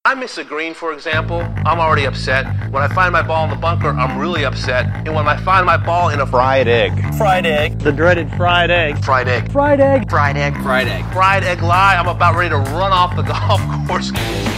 I miss a green, for example, I'm already upset. When I find my ball in the bunker, I'm really upset. And when I find my ball in a fried egg. Fried egg. The dreaded fried egg. Fried egg. Fried egg. Fried egg. Fried egg. Fried egg lie, I'm about ready to run off the golf course.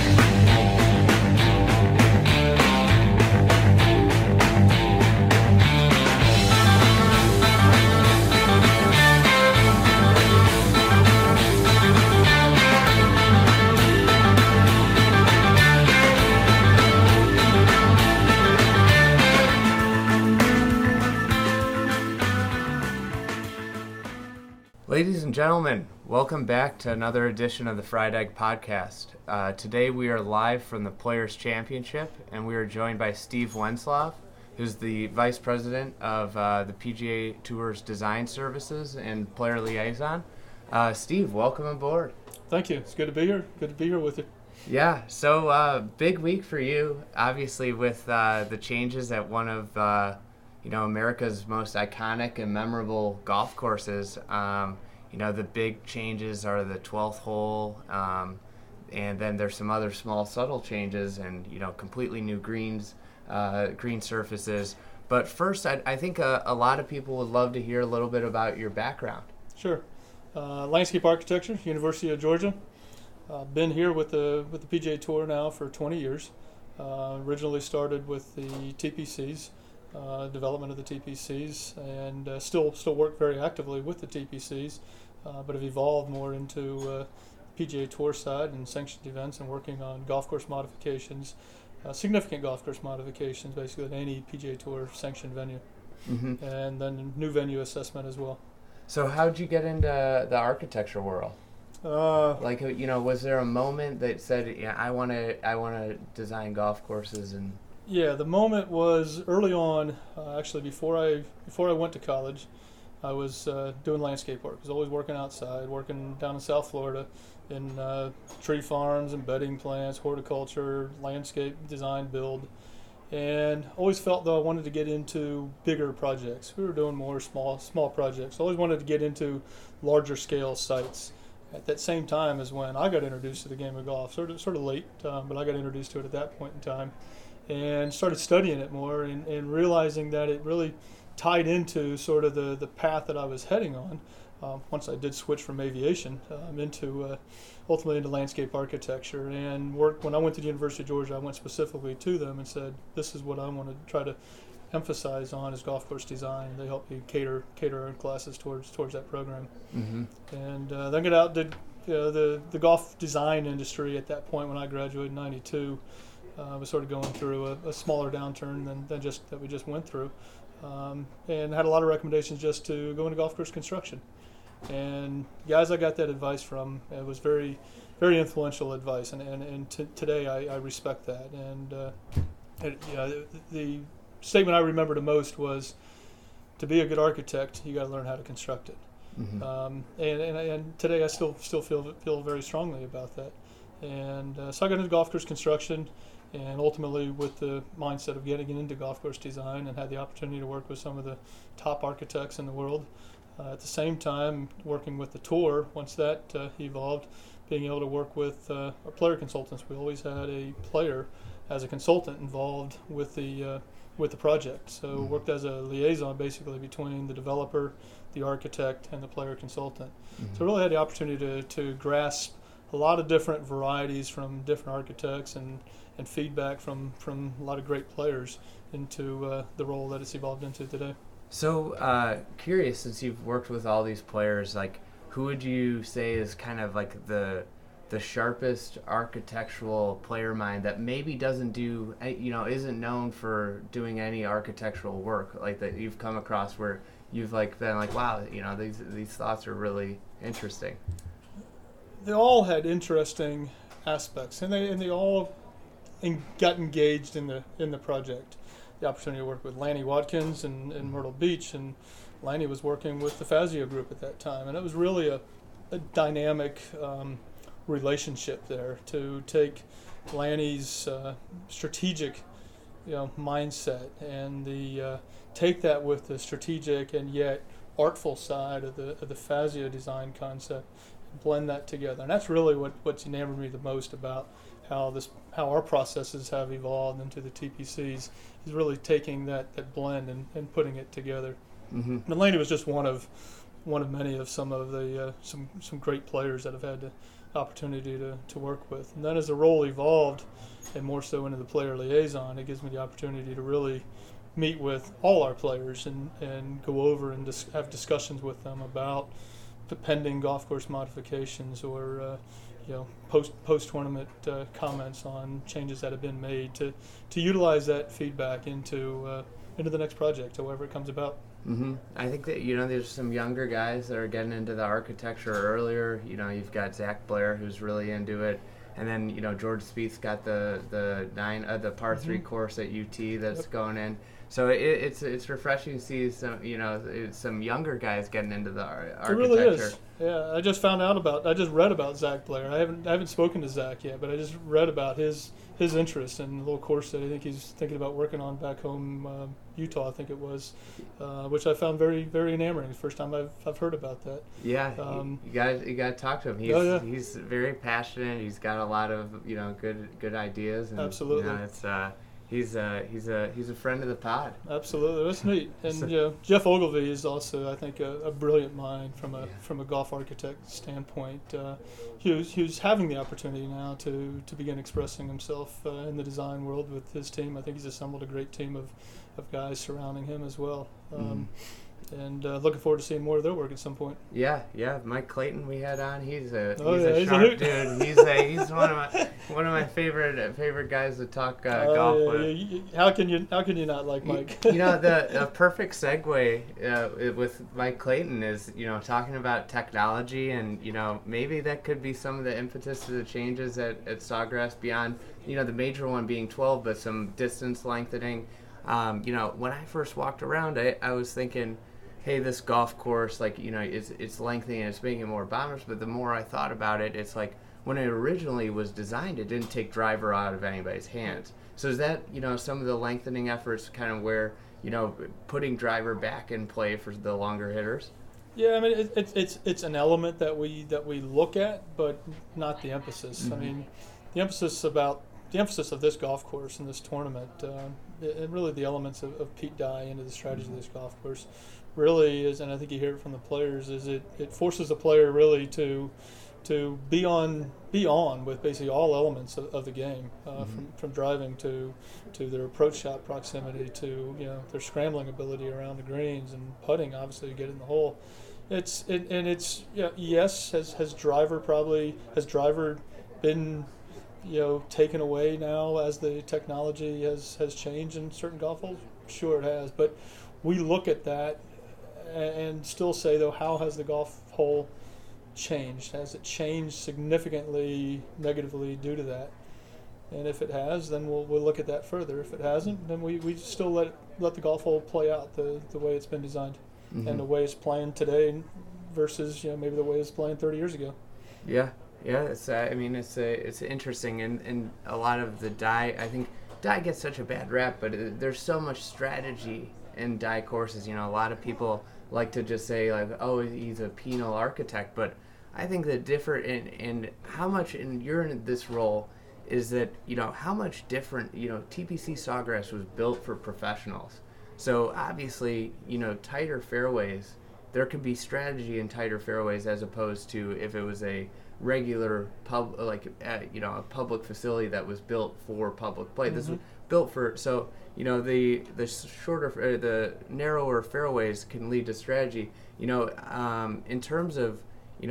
Ladies and gentlemen, welcome back to another edition of the Fried Egg Podcast. Today we are live from the Players' Championship, and we are joined by Steve Wentzlaff, who's the Vice President of the PGA Tour's Design Services and Player Liaison. Steve, welcome aboard. Thank you. It's good to be here. Good to be here with you. Yeah, so big week for you, obviously, with the changes at one of America's most iconic and memorable golf courses. The big changes are the 12th hole, and then there's some other small subtle changes and, completely new green surfaces. But first, I think a lot of people would love to hear a little bit about your background. Sure. Landscape architecture, University of Georgia. Been here with the PGA Tour now for 20 years. Originally started with the TPCs. Development of the TPCs, and still work very actively with the TPCs, but have evolved more into PGA Tour side and sanctioned events and working on golf course modifications, significant golf course modifications, basically at any PGA Tour sanctioned venue, and then new venue assessment as well. So how'd you get into the architecture world? Was there a moment that said, "Yeah, I want to design golf courses"? And yeah, the moment was early on. Actually, before I went to college, I was doing landscape work. I was always working outside, working down in South Florida in tree farms and bedding plants, horticulture, landscape design, build, and always felt though I wanted to get into bigger projects. We were doing more small projects. I always wanted to get into larger scale sites. At that same time as when I got introduced to the game of golf, sort of late, but I got introduced to it at that point in time. And started studying it more and realizing that it really tied into sort of the path that I was heading on once I did switch from aviation ultimately into landscape architecture. And when I went to the University of Georgia, I went specifically to them and said, this is what I want to try to emphasize on is golf course design. They helped me cater our classes towards that program. Mm-hmm. And then got out, did the golf design industry at that point when I graduated in 92. Was sort of going through a smaller downturn than just that we just went through, and had a lot of recommendations just to go into golf course construction. And guys I got that advice from, it was very, very influential advice, and today I respect that. And the statement I remember the most was, to be a good architect, you got to learn how to construct it. Mm-hmm. And today I still feel very strongly about that. And so I got into golf course construction. And ultimately, with the mindset of getting into golf course design, and had the opportunity to work with some of the top architects in the world. At the same time, working with the tour, once that evolved, being able to work with our player consultants. We always had a player as a consultant involved with the project. So worked as a liaison basically between the developer, the architect, and the player consultant. Mm-hmm. So really had the opportunity to grasp a lot of different varieties from different architects and feedback from a lot of great players into the role that it's evolved into today. So curious, since you've worked with all these players, like who would you say is kind of like the sharpest architectural player mind that maybe doesn't do, isn't known for doing any architectural work, like that you've come across where you've been like, wow, these thoughts are really interesting? They all had interesting aspects, and they all got engaged in the project. The opportunity to work with Lanny Watkins in Myrtle Beach, and Lanny was working with the Fazio group at that time, and it was really a dynamic relationship there to take Lanny's strategic mindset and take that with the strategic and yet artful side of the Fazio design concept, blend that together. And that's really what's enamored me the most about how our processes have evolved into the TPCs. He's really taking that blend and putting it together. Mm-hmm. And Laney was just one of many of some of the some great players that have had the opportunity to work with. And then as the role evolved, and more so into the player liaison, it gives me the opportunity to really meet with all our players and go over and have discussions with them about the pending golf course modifications or post tournament comments on changes that have been made to utilize that feedback into the next project, however it comes about. Mm-hmm. I think that there's some younger guys that are getting into the architecture earlier. You've got Zach Blair who's really into it, and then George Spieth's got the par 3 course at UT that's going in. So it's refreshing to see some younger guys getting into the architecture. It really is. Yeah, I just read about Zach Blair. I haven't spoken to Zach yet, but I just read about his interest in the little course that I think he's thinking about working on back home, Utah, I think it was, which I found very, very enamoring. The first time I've heard about that. Yeah, you got to talk to him. He's very passionate. He's got a lot of good ideas. And, absolutely. He's a friend of the pod. Absolutely, that's neat. And Jeff Ogilvy is also, I think, a brilliant mind from a golf architect standpoint. He was having the opportunity now to begin expressing himself in the design world with his team. I think he's assembled a great team of guys surrounding him as well. And looking forward to seeing more of their work at some point. Yeah. Mike Clayton we had on. He's a dude. sharp He's one of my favorite guys to talk golf with. How can you not like Mike? The perfect segue with Mike Clayton is talking about technology, and maybe that could be some of the impetus to the changes at Sawgrass beyond the major one being 12, but some distance lengthening. When I first walked around, I was thinking, hey, this golf course, it's lengthening and it's making it more bombers. But the more I thought about it, it's like when it originally was designed, it didn't take driver out of anybody's hands. So is that some of the lengthening efforts kind of where putting driver back in play for the longer hitters? Yeah, I mean it's an element that we look at, but not the emphasis. Mm-hmm. I mean, the emphasis of this golf course and this tournament, and really the elements of Pete Dye into the strategy of this golf course, really is, and I think you hear it from the players, is it forces the player really to be on with basically all elements of the game, from driving to their approach shot proximity to their scrambling ability around the greens and putting, obviously, to get in the hole. Yes, has driver been taken away now as the technology has changed in certain golf holes? Sure it has, but we look at that and still say, though, how has the golf hole changed? Has it changed significantly negatively due to that? And if it has, then we'll look at that further. If it hasn't, then we still let the golf hole play out the way it's been designed, and the way it's playing today versus maybe the way it's playing 30 years ago. Yeah, it's it's interesting, and a lot of the Dye, I think Dye gets such a bad rap, but there's so much strategy in Dye courses. A lot of people like to just say oh, he's a penal architect, but I think the different in how much, and you're in this role, is that how much different TPC Sawgrass was built for professionals. So obviously tighter fairways, there could be strategy in tighter fairways as opposed to if it was a regular a public facility that was built for public play. Mm-hmm. This was built for the shorter, the narrower fairways can lead to strategy. In terms of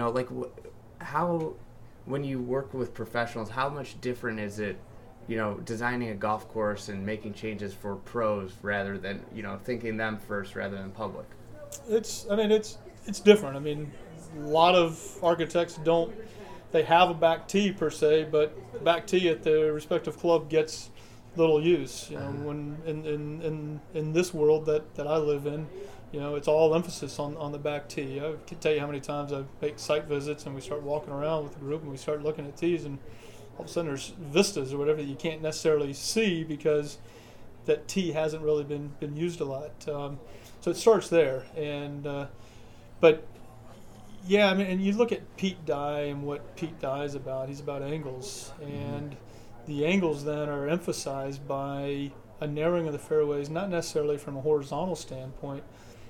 how, when you work with professionals, how much different is it designing a golf course and making changes for pros rather than thinking them first rather than public? It's different. I mean, a lot of architects they have a back tee per se, but the back tee at the respective club gets little use. When in this world that I live in, it's all emphasis on the back tee. I can tell you how many times I make site visits and we start walking around with the group and we start looking at tees, and all of a sudden there's vistas or whatever that you can't necessarily see because that tee hasn't really been used a lot. So it starts there, but. Yeah, I mean, and you look at Pete Dye and what Pete Dye is about. He's about angles, and the angles then are emphasized by a narrowing of the fairways, not necessarily from a horizontal standpoint.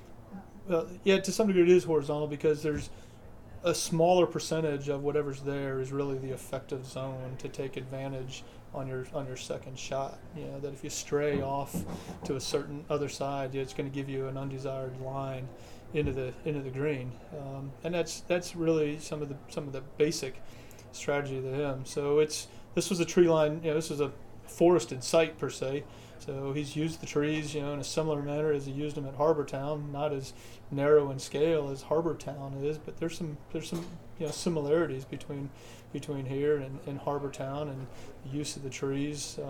Yeah, to some degree it is horizontal because there's a smaller percentage of whatever's there is really the effective zone to take advantage on your second shot. You know, that if you stray off to a certain other side, it's going to give you an undesired line into the green, and that's really some of the basic strategy to him. So this was a tree line. You know, this is a forested site per se. So he's used the trees, you know, in a similar manner as he used them at Harbor Town, not as narrow in scale as Harbor Town is, but there's some you know, similarities between here and Harbor Town and the use of the trees.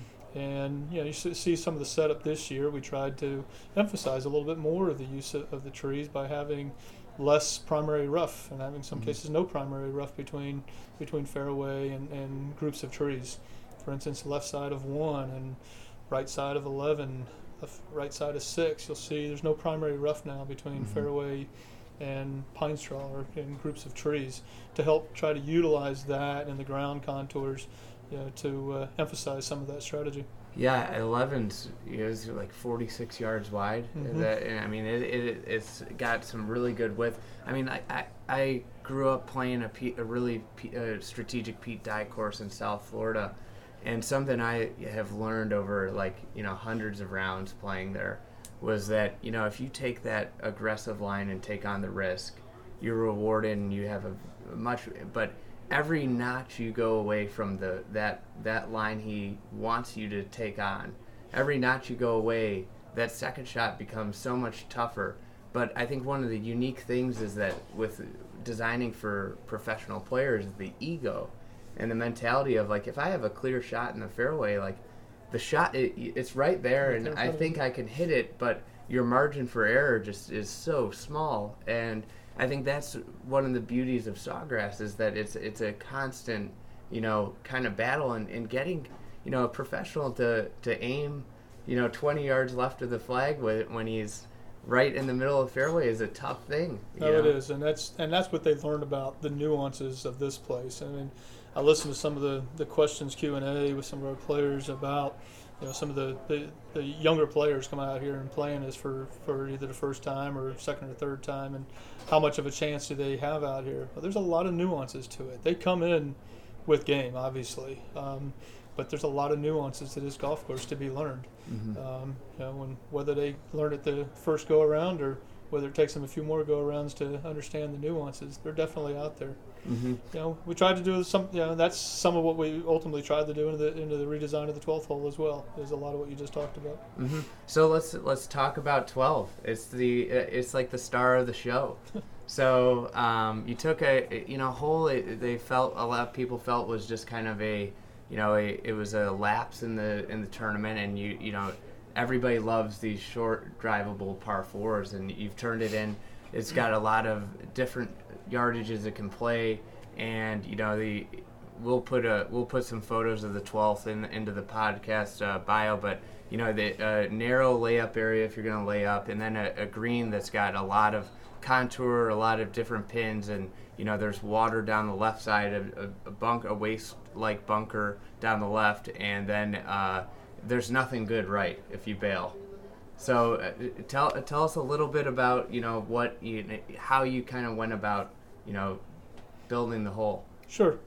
And you know, you see some of the setup this year. We tried to emphasize a little bit more of the use of the trees by having less primary rough and having some cases no primary rough between fairway and groups of trees. For instance, left side of 1 and right side of 11, right side of 6. You'll see there's no primary rough now between fairway and pine straw or in groups of trees to help try to utilize that in the ground contours, you know, to emphasize some of that strategy. Yeah, 11's is like 46 yards wide. I mean, it's got some really good width. I mean, I grew up playing a really strategic Pete Dye course in South Florida, and something I have learned over like, you know, hundreds of rounds playing there was that, you know, if you take that aggressive line and take on the risk, you're rewarded and you have but every notch you go away from that line he wants you to take on, every notch you go away, that second shot becomes so much tougher. But I think one of the unique things is that with designing for professional players, the ego and the mentality of like, if I have a clear shot in the fairway, like the shot, it's right there and I think I can hit it, but your margin for error just is so small. And I think that's one of the beauties of Sawgrass is that it's a constant, you know, kind of battle and getting, you know, a professional to aim, you know, 20 yards left of the flag when he's right in the middle of the fairway is a tough thing. It is, and that's what they've learned about the nuances of this place. I mean, I listened to some of the questions Q&A with some of our players about, you know, some of the younger players coming out here and playing this for either the first time or second or third time, and how much of a chance do they have out here? Well, there's a lot of nuances to it. They come in with game, obviously, but there's a lot of nuances to this golf course to be learned. You know, whether they learn it the first go around or whether it takes them a few more go arounds to understand the nuances, they're definitely out there. You know, we tried to do some. You know, that's some of what we ultimately tried to do into the redesign of the 12th hole as well. There's a lot of what you just talked about. So let's talk about 12. It's like the star of the show. So you took a hole. They felt a lot of people felt was just kind of it was a lapse in the tournament, and you know everybody loves these short drivable par fours, and you've turned it in. It's got a lot of different yardages it can play, and you know we'll put some photos of the 12th into the podcast bio, but you know the narrow layup area if you're going to lay up, and then a green that's got a lot of contour, a lot of different pins, and you know there's water down the left side, a waist-like bunker down the left, and then there's nothing good right if you bail. So tell us a little bit about, you know, how you kind of went about, you know, building the hole. Sure.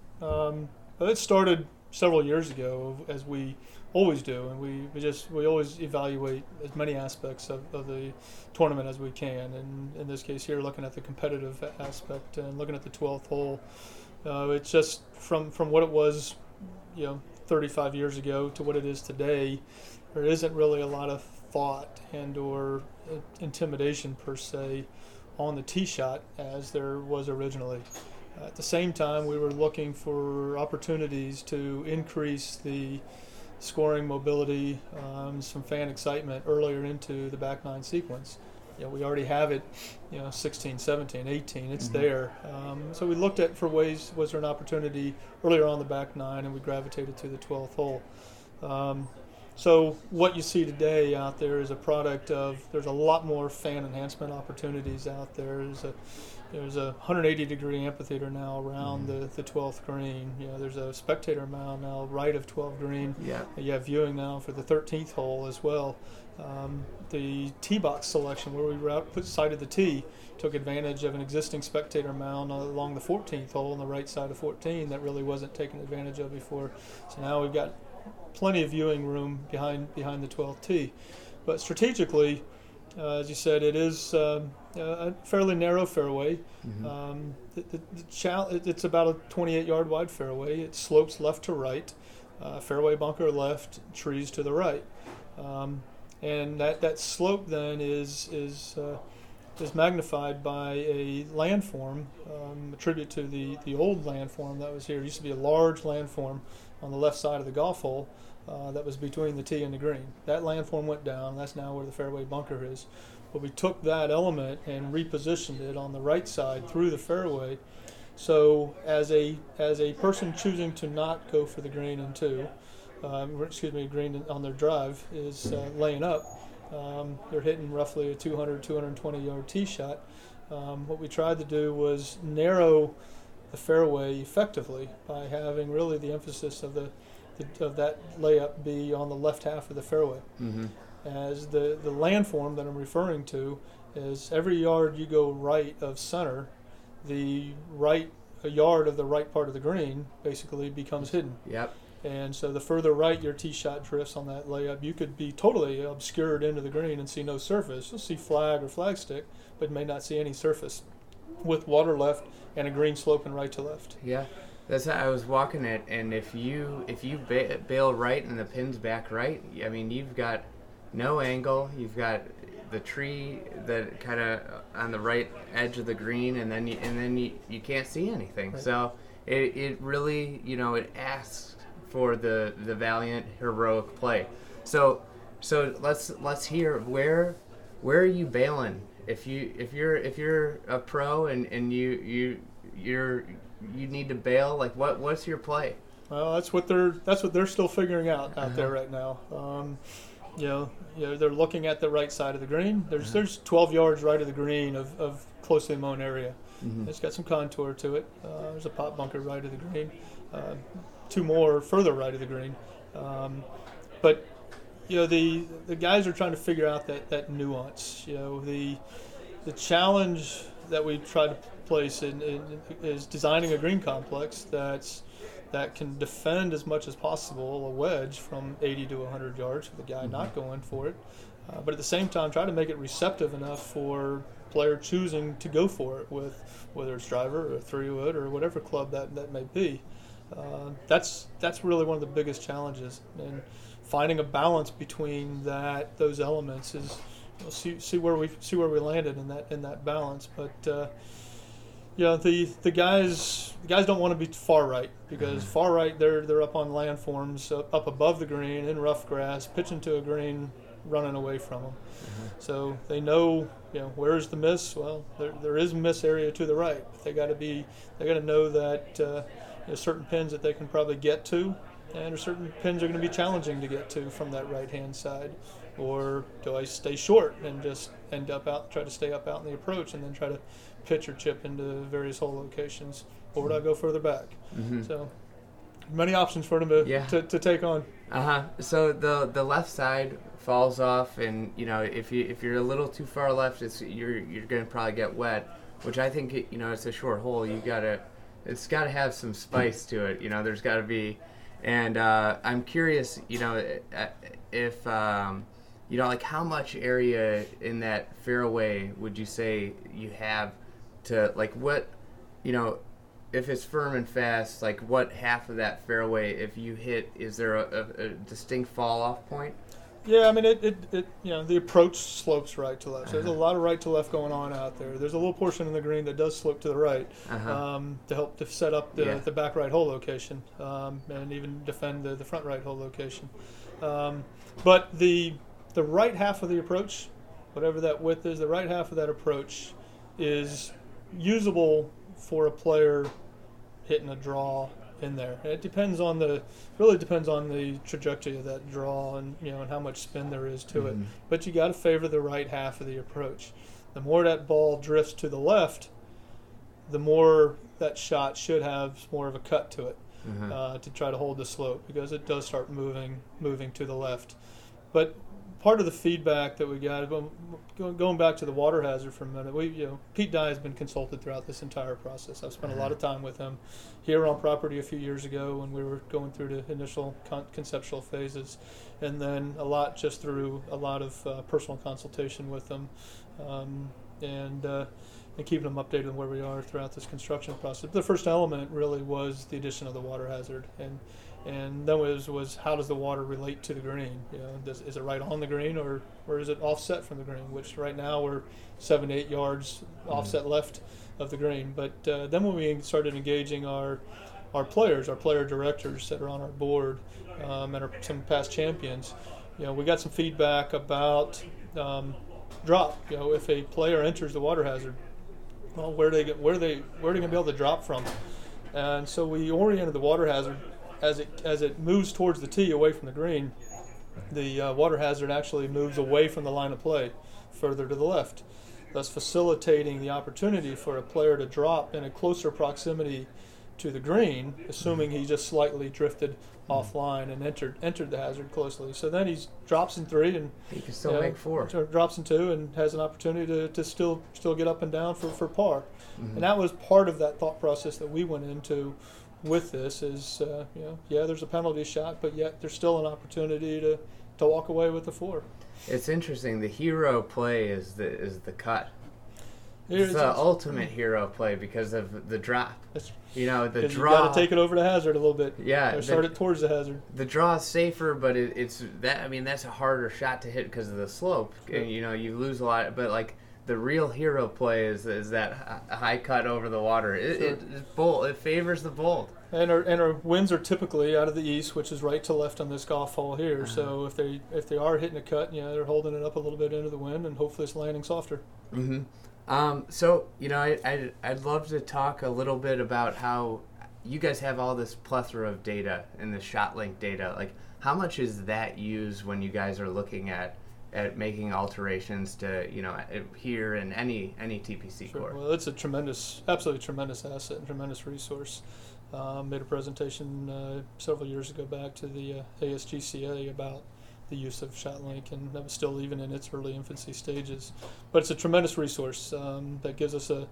It started several years ago, as we always do, and we always evaluate as many aspects of the tournament as we can. And in this case here, looking at the competitive aspect and looking at the 12th hole, it's just from what it was, you know, 35 years ago to what it is today. There isn't really a lot of thought and or intimidation per se on the tee shot as there was originally. At the same time, we were looking for opportunities to increase the scoring mobility, some fan excitement earlier into the back nine sequence. You know, we already have it, you know, 16, 17, 18, it's there. So we looked at for ways, was there an opportunity earlier on the back nine, and we gravitated to the 12th hole. So what you see today out there is a product of, there's a lot more fan enhancement opportunities out there. There's there's a 180-degree amphitheater now around the 12th green. There's a spectator mound now right of 12 green. Yeah. You have viewing now for the 13th hole as well. The tee box selection, where we sighted the tee, took advantage of an existing spectator mound along the 14th hole on the right side of 14 that really wasn't taken advantage of before. So now we've got plenty of viewing room behind the 12th tee. But strategically, as you said, it is a fairly narrow fairway. Mm-hmm. It's about a 28-yard wide fairway. It slopes left to right, fairway bunker left, trees to the right. And that slope then is magnified by a landform, a tribute to the old landform that was here. It used to be a large landform on the left side of the golf hole that was between the tee and the green. That landform went down. That's now where the fairway bunker is. But we took that element and repositioned it on the right side through the fairway. So as a person choosing to not go for the green in two, green on their drive is laying up. They're hitting roughly a 200, 220-yard tee shot. What we tried to do was narrow the fairway effectively by having really the emphasis of that layup be on the left half of the fairway. Mm-hmm. As the landform that I'm referring to is every yard you go right of center, a yard of the right part of the green basically becomes hidden. Yep. And so the further right your tee shot drifts on that layup, you could be totally obscured into the green and see no surface. You'll see flag or flagstick, but may not see any surface with water left and a green sloping right to left. Yeah. That's how I was walking it, and if you bail right and the pin's back right, I mean, you've got no angle. You've got the tree that kind of on the right edge of the green, and then you can't see anything. Right. So it really, it asks for the valiant, heroic play. So let's hear where are you bailing? If you're a pro and you need to bail, like what's your play? Well, that's what they're still figuring out there right now. They're looking at the right side of the green. There's 12 yards right of the green of closely mown area. Mm-hmm. It's got some contour to it. There's a pot bunker right of the green. Two more further right of the green. But the guys are trying to figure out that nuance. The challenge that we try to place is designing a green complex that can defend as much as possible a wedge from 80 to 100 yards with the guy not going for it, but at the same time try to make it receptive enough for player choosing to go for it with whether it's driver or 3-wood or whatever club that may be. That's really one of the biggest challenges, and finding a balance between those elements is see where we landed in that balance. But the guys don't want to be far right, because far right they're up on landforms up above the green in rough grass, pitching to a green, running away from them. So they know where's the miss. Well, there is a miss area to the right. But they got to know that. There's certain pins that they can probably get to, and there's certain pins are going to be challenging to get to from that right-hand side. Or do I stay short and just try to stay up out in the approach and then try to pitch or chip into various hole locations? Or would I go further back? Mm-hmm. So many options for them to take on. So the left side falls off, and if you're a little too far left, you're going to probably get wet, which I think it's a short hole. It's got to have some spice to it. There's got to be, and I'm curious, if like how much area in that fairway would you say you have to, like, what, if it's firm and fast, like what half of that fairway, if you hit, is there a distinct fall off point? Yeah, I mean the approach slopes right to left. So there's a lot of right to left going on out there. There's a little portion in the green that does slope to the right to help to set up the back right hole location and even defend the front right hole location. But the right half of the approach, whatever that width is, the right half of that approach is usable for a player hitting a draw in there. It really depends on the trajectory of that draw and and how much spin there is to it. But you got to favor the right half of the approach. The more that ball drifts to the left, the more that shot should have more of a cut to it Mm-hmm. to try to hold the slope, because it does start moving to the left. But part of the feedback that we got, going back to the water hazard for a minute, Pete Dye has been consulted throughout this entire process. I've spent a lot of time with him here on property a few years ago when we were going through the initial conceptual phases, and then a lot just through a lot of personal consultation with him, and keeping them updated on where we are throughout this construction process. The first element really was the addition of the water hazard, and then was how does the water relate to the green? Is it right on the green, or is it offset from the green? Which right now we're 7 to 8 yards offset left of the green. But then when we started engaging our players, our player directors that are on our board, and some past champions, we got some feedback about drop. If a player enters the water hazard, well, where are they going to be able to drop from? And so we oriented the water hazard as it moves towards the tee away from the green. The water hazard actually moves away from the line of play, further to the left, thus facilitating the opportunity for a player to drop in a closer proximity to the green, assuming he just slightly drifted offline and entered the hazard closely. So then he drops in 3 and He can still make 4. Drops in 2 and has an opportunity to still get up and down for par. Mm-hmm. And that was part of that thought process that we went into with this. Is there's a penalty shot, but yet there's still an opportunity to walk away with the 4. It's interesting. The hero play is the cut. It's the ultimate hero play because of the drop. The Because draw. you got to take it over the hazard a little bit. Yeah, or start it towards the hazard. The draw is safer, but it's that. I mean, that's a harder shot to hit because of the slope. Sure. And you lose a lot. But like the real hero play is that high cut over the water. It's bold. It favors the bold. And our winds are typically out of the east, which is right to left on this golf hole here. Uh-huh. So if they are hitting a cut, they're holding it up a little bit into the wind, and hopefully it's landing softer. Mm-hmm. So I'd love to talk a little bit about how you guys have all this plethora of data and the ShotLink data. Like, how much is that used when you guys are looking at making alterations to here in any TPC Sure. course? Well, it's a absolutely tremendous asset and tremendous resource. Made a presentation several years ago back to the ASGCA about the use of ShotLink, and that was still even in its early infancy stages. But it's a tremendous resource that gives us a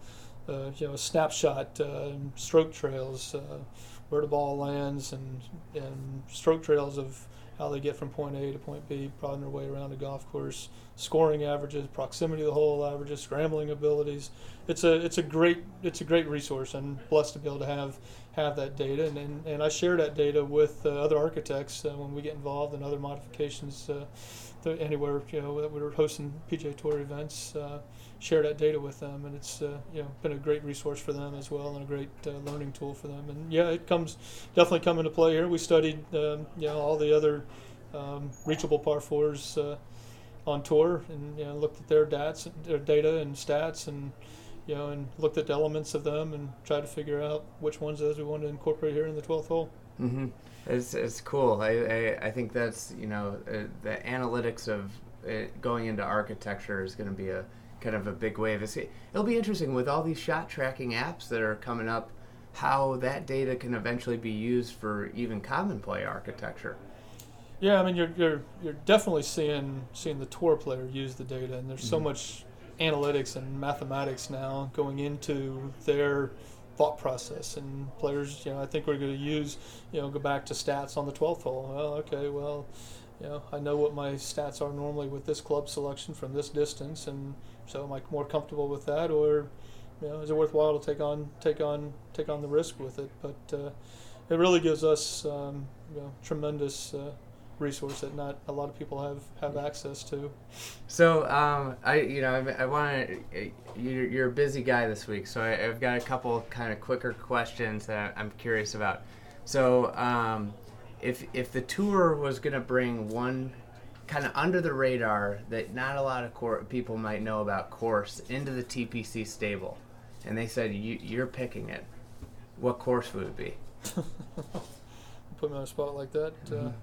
snapshot, stroke trails, where the ball lands, and stroke trails of how they get from point A to point B, prodding their way around a golf course, scoring averages, proximity to the hole averages, scrambling abilities. It's a great resource, and blessed to be able to have that data, and I share that data with other architects when we get involved in other modifications anywhere that we're hosting PGA Tour events. Share that data with them, and it's been a great resource for them as well, and a great learning tool for them. And it definitely come into play here. We studied all the other reachable par 4s on tour, and looked at their data and stats, and and looked at the elements of them and tried to figure out which ones of those we wanted to incorporate here in the 12th hole. Mm-hmm. It's cool. I think that's the analytics of going into architecture is going to be a kind of a big wave. It'll be interesting with all these shot tracking apps that are coming up, how that data can eventually be used for even common play architecture. Yeah, I mean you're definitely seeing the tour player use the data, and there's so much analytics and mathematics now going into their thought process, and players, I think we're going to use, go back to stats on the 12th hole. I know what my stats are normally with this club selection from this distance, and so am I more comfortable with that, or is it worthwhile to take on the risk with it? But it really gives us tremendous resource that not a lot of people have access to. So I want to. You're a busy guy this week, so I've got a couple kind of quicker questions that I'm curious about. So if the tour was going to bring one kind of under the radar that not a lot of people might know about course into the TPC stable, and they said you're picking it, what course would it be? Put me on a spot like that.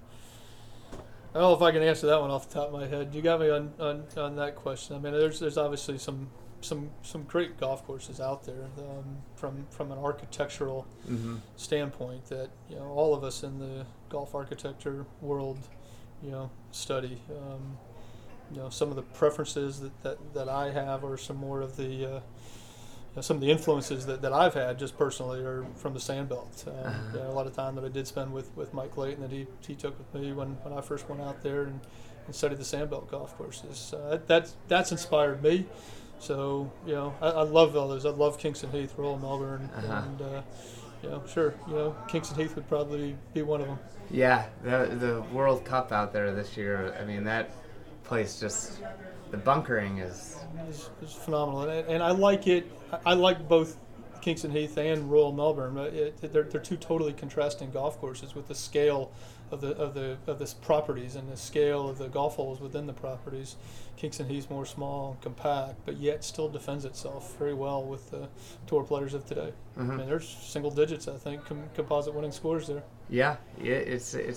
I don't know if I can answer that one off the top of my head. You got me on that question. I mean, there's obviously some some great golf courses out there from an architectural standpoint that all of us in the golf architecture world study. Some of the preferences that I have are some more of the some of the influences that I've had just personally are from the Sandbelt. A lot of time that I did spend with Mike Layton that he took with me when I first went out there and studied the Sandbelt golf courses. That's inspired me. So I love all those. I love Kingston Heath, Royal Melbourne, and sure, Kingston Heath would probably be one of them. Yeah, the World Cup out there this year. I mean, that place just, the bunkering is phenomenal, and I like it. I like both Kingston Heath and Royal Melbourne. They're two totally contrasting golf courses with the scale of the properties and the scale of the golf holes within the properties. Kingston Heath's more small and compact, but yet still defends itself very well with the tour players of today. I mean, there's single digits, I think, composite winning scores there. Yeah, it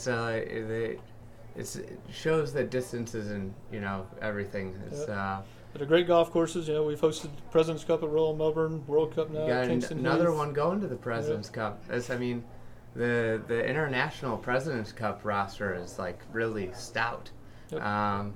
shows that distances and everything. But they're great golf courses. We've hosted President's Cup at Royal Melbourne, World Cup now at Kingston another Heath. one going to the President's Cup. The international President's Cup roster is like really stout. Yep.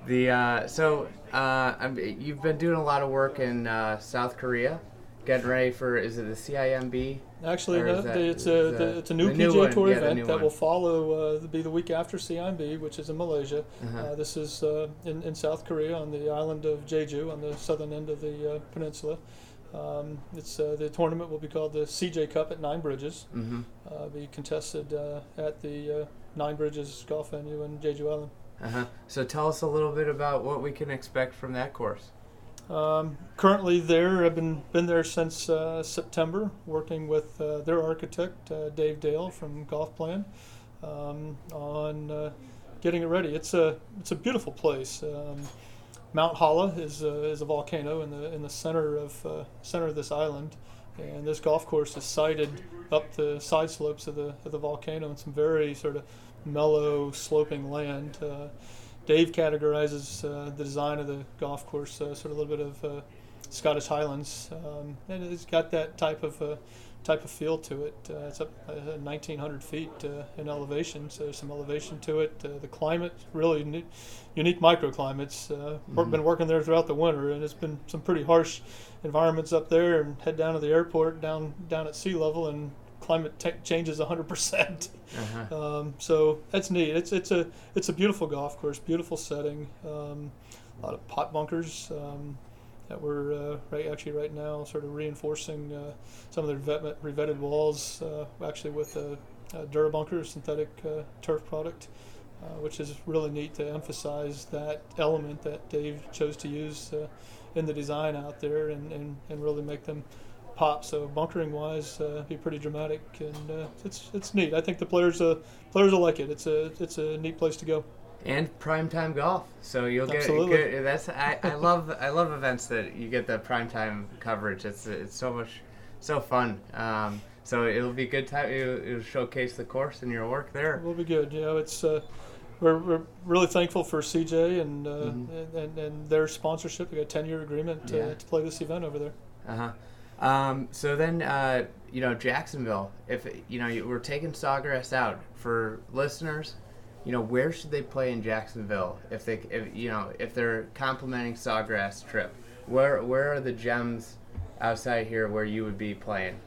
You've been doing a lot of work in South Korea, getting ready for, is it the CIMB? Actually, no, it's a new PGA Tour event that will follow, be the week after CIMB, which is in Malaysia. This is in South Korea on the island of Jeju on the southern end of the peninsula. The tournament will be called the CJ Cup at Nine Bridges. Be contested at the Nine Bridges golf venue in Jeju Island. So tell us a little bit about what we can expect from that course. Currently there, I've been there since September, working with their architect, Dave Dale from Golf Plan, on getting it ready. It's a beautiful place. Mount Hala is a volcano in the center of this island, and this golf course is sited up the side slopes of the volcano in some very sort of mellow sloping land. Dave categorizes the design of the golf course sort of a little bit of Scottish Highlands, and it's got that type of feel to it. It's up 1,900 feet in elevation, so there's some elevation to it. The climate, really unique microclimates. Been working there throughout the winter, and it's been some pretty harsh environments up there. And head down to the airport, down at sea level, and climate changes 100%. So that's neat. It's a beautiful golf course, beautiful setting. A lot of pot bunkers that we're right now sort of reinforcing some of the revetted walls, actually with Durabunker, synthetic turf product, which is really neat to emphasize that element that Dave chose to use in the design out there and really make them pop. So bunkering wise, be pretty dramatic, and it's neat. I think the players will like it. It's a neat place to go. And primetime golf, so you'll get Absolutely. That's I love events that you get the primetime coverage. It's so fun. So it'll be a good time. It'll showcase the course and your work there. It will be good. It's we're really thankful for CJ and their sponsorship. We got a 10-year agreement to play this event over there. So then, Jacksonville. If we're taking Sawgrass out for listeners, where should they play in Jacksonville if they're complimenting Sawgrass trip? Where are the gems outside here where you would be playing?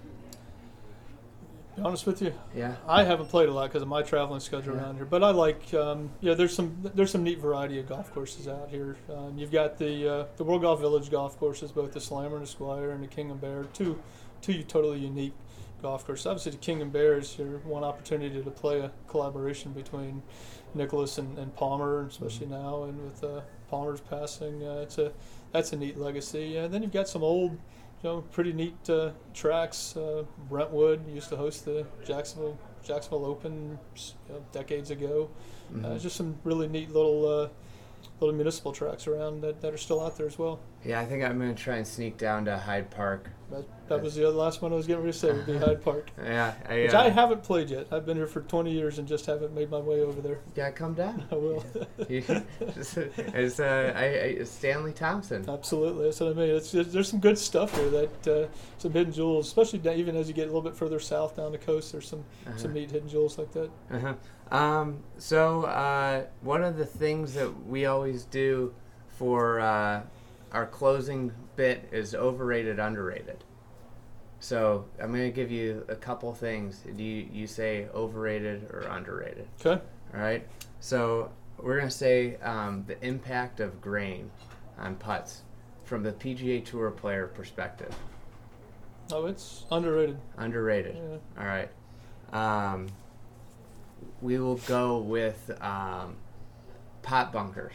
Be honest with you, yeah, I haven't played a lot because of my traveling schedule around here. But I like, there's some neat variety of golf courses out here. You've got the World Golf Village golf courses, both the Slammer and the Squire and the King and Bear, two totally unique golf courses. Obviously, the King and Bear is your one opportunity to play a collaboration between Nicholas and Palmer, especially now, and with Palmer's passing, that's a neat legacy. And then you've got some old, pretty neat tracks. Brentwood used to host the Jacksonville Open decades ago. Just some really neat little municipal tracks around that are still out there as well. Yeah, I think I'm going to try and sneak down to Hyde Park That was the other last one I was getting ready to say would be Hyde Park, Yeah, which I haven't played yet. I've been here for 20 years and just haven't made my way over there. You gotta come down. I will. It's Stanley Thompson. Absolutely, that's what I mean. There's some good stuff here that some hidden jewels, especially even as you get a little bit further south down the coast. There's some neat hidden jewels like that. So one of the things that we always do for our closing bit is overrated, underrated. So I'm going to give you a couple things. Do you say overrated or underrated? Okay. All right. So we're going to say the impact of grain on putts from the PGA Tour player perspective. Oh, it's underrated. Underrated. Yeah. All right. We will go with pot bunkers.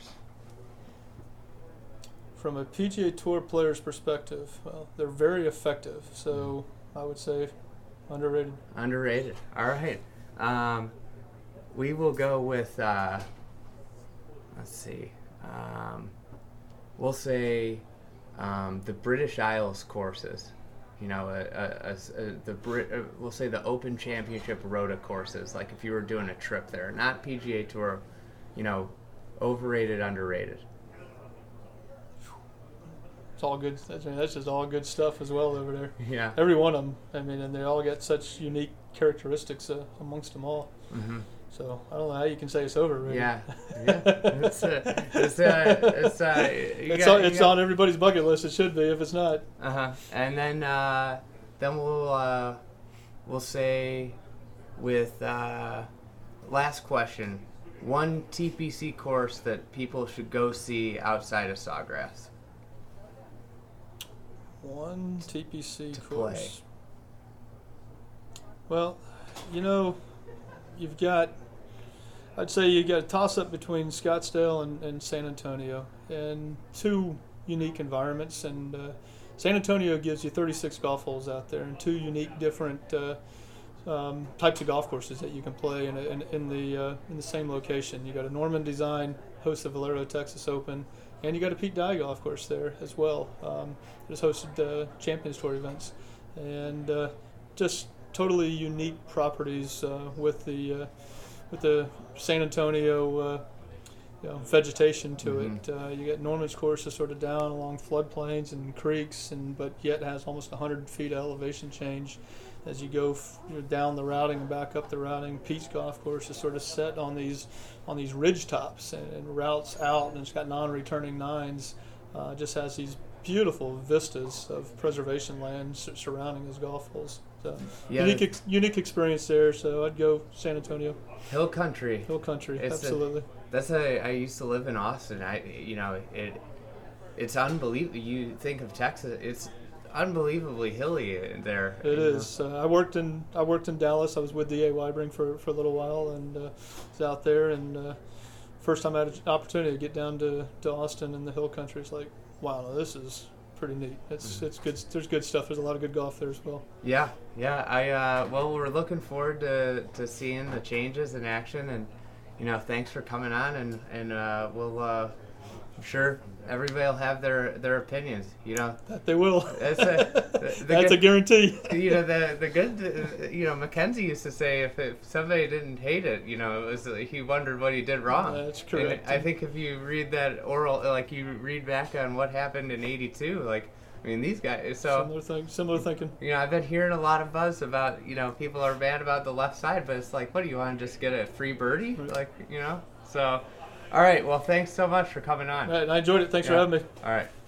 From a PGA Tour player's perspective, well, they're very effective. So I would say underrated. Underrated. All right. We will go with, let's see, we'll say the British Isles courses. You know, we'll say the Open Championship Rota courses. Like if you were doing a trip there, not PGA Tour. You know, overrated, underrated. It's all good. That's just all good stuff as well over there. Yeah. Every one of them. I mean, and they all get such unique characteristics amongst them all. Mm-hmm. So I don't know how you can say it's overrated. Yeah. It's on everybody's bucket list. It should be if it's not. And then we'll say with last question, one TPC course that people should go see outside of Sawgrass. One TPC to course. Play. Well, you know, I'd say you got a toss-up between Scottsdale and San Antonio, and two unique environments. And San Antonio gives you 36 golf holes out there, and two unique, different types of golf courses that you can play in the same location. You got a Norman Design, hosts the Valero Texas Open, and you got a Pete Dye golf course there as well. Just hosted Champions Tour events, and just totally unique properties with the San Antonio vegetation to it. You got Norman's course is sort of down along floodplains and creeks, but yet has almost 100 feet of elevation change as you go down the routing and back up the routing. Pete's golf course is sort of set on these ridge tops and routes out, and it's got non-returning nines. Just has these beautiful vistas of preservation land surrounding his golf holes. So unique experience there. So I'd go San Antonio. Hill country. Absolutely. I used to live in Austin. It's unbelievable. You think of Texas, it's unbelievably hilly there. It is. I worked in Dallas. I was with DA Weibring for a little while, and was out there. And first time I had an opportunity to get down to Austin in the hill country, it's like, wow, no, this is pretty neat. It's good. There's good stuff. There's a lot of good golf there as well. Yeah. Well, we're looking forward to seeing the changes in action, and thanks for coming on, and we'll I'm sure everybody will have their opinions. That they will. That's a guarantee. The good. Mackenzie used to say if somebody didn't hate it, it was he wondered what he did wrong. That's correct. And I think if you read that oral, like you read back on what happened in '82, these guys. So similar thinking. I've been hearing a lot of buzz about people are mad about the left side, but it's like, what do you want to just get a free birdie? Right. So. All right. Well, thanks so much for coming on. All right, I enjoyed it. Thanks for having me. All right.